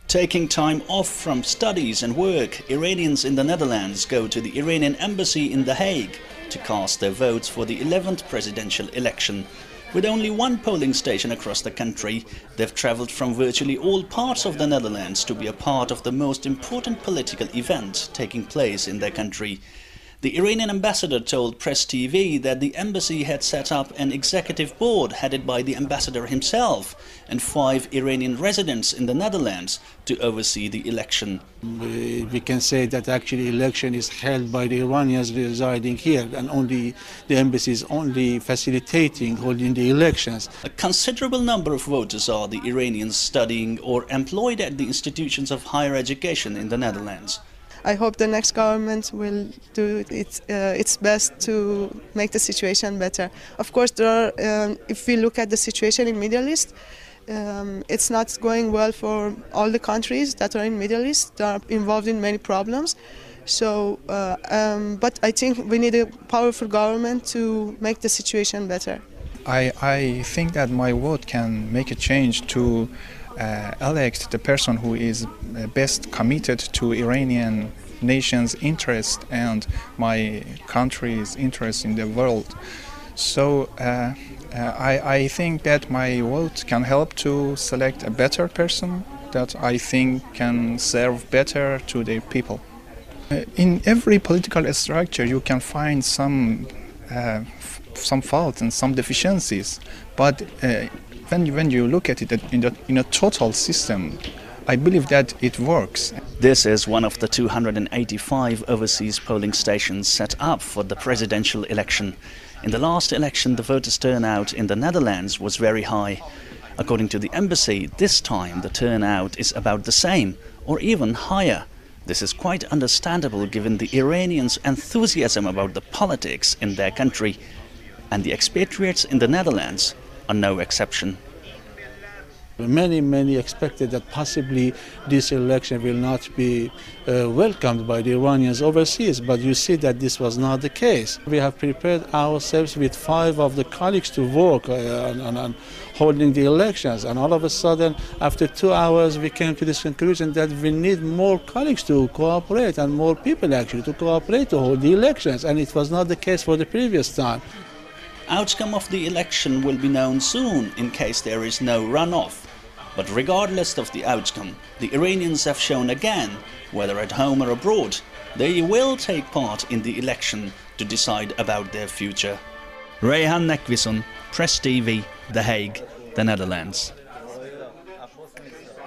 Taking time off from studies and work, Iranians in the Netherlands go to the Iranian embassy in The Hague to cast their votes for the 11th presidential election. With only one polling station across the country, they've travelled from virtually all parts of the Netherlands to be a part of the most important political event taking place in their country. The Iranian ambassador told Press TV that the embassy had set up an executive board headed by the ambassador himself and 5 Iranian residents in the Netherlands to oversee the election. We can say that actually election is held by the Iranians residing here, and only the embassy is only facilitating holding the elections. A considerable number of voters are the Iranians studying or employed at the institutions of higher education in the Netherlands. I hope the next government will do its best to make the situation better. Of course, if we look at the situation in Middle East, it's not going well for all the countries that are in Middle East. They are involved in many problems. So, but I think we need a powerful government to make the situation better. I think that my vote can make a change to elect the person who is best committed to Iranian nation's interest and my country's interest in the world. So I think that my vote can help to select a better person that I think can serve better to the people. In every political structure you can find some faults and some deficiencies, but when you look at it in a total system, I believe that it works. This is one of the 285 overseas polling stations set up for the presidential election. In the last election, the voters' turnout in the Netherlands was very high. According to the embassy, this time the turnout is about the same or even higher. This is quite understandable given the Iranians' enthusiasm about the politics in their country, and the expatriates in the Netherlands are no exception. Many expected that possibly this election will not be welcomed by the Iranians overseas, but you see that this was not the case. We have prepared ourselves with 5 of the colleagues to work on holding the elections, and all of a sudden, after 2 hours, we came to this conclusion that we need more colleagues to cooperate and more people actually to cooperate to hold the elections, and it was not the case for the previous time. Outcome of the election will be known soon in case there is no runoff. But regardless of the outcome, the Iranians have shown again, whether at home or abroad, they will take part in the election to decide about their future. Rayhan Nekvison, Press TV, The Hague, the Netherlands.